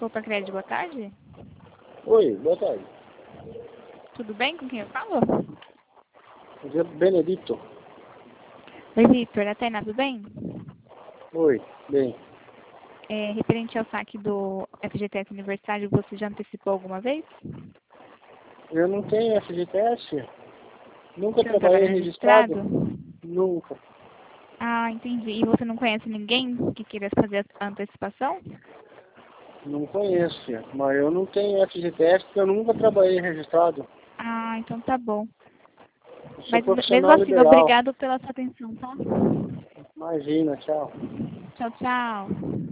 Copa Crédito, boa tarde. Oi, boa tarde. Tudo bem? Com quem eu falo? Aqui é Benedito. Oi, Vitor. A Tainá, tudo bem? Oi, bem. Referente ao saque do FGTS Aniversário, você já antecipou alguma vez? Eu não tenho FGTS. Nunca Você não trabalhei trabalha registrado. registrado? Nunca. Ah, entendi. E você não conhece ninguém que queira fazer a antecipação? Não conheço, filha. Mas eu não tenho FGTS porque eu nunca trabalhei registrado. Ah, então tá bom. Eu sou Mas mesmo profissional assim, liberal. obrigado pela sua atenção, tá? Imagina, tchau. Tchau, tchau.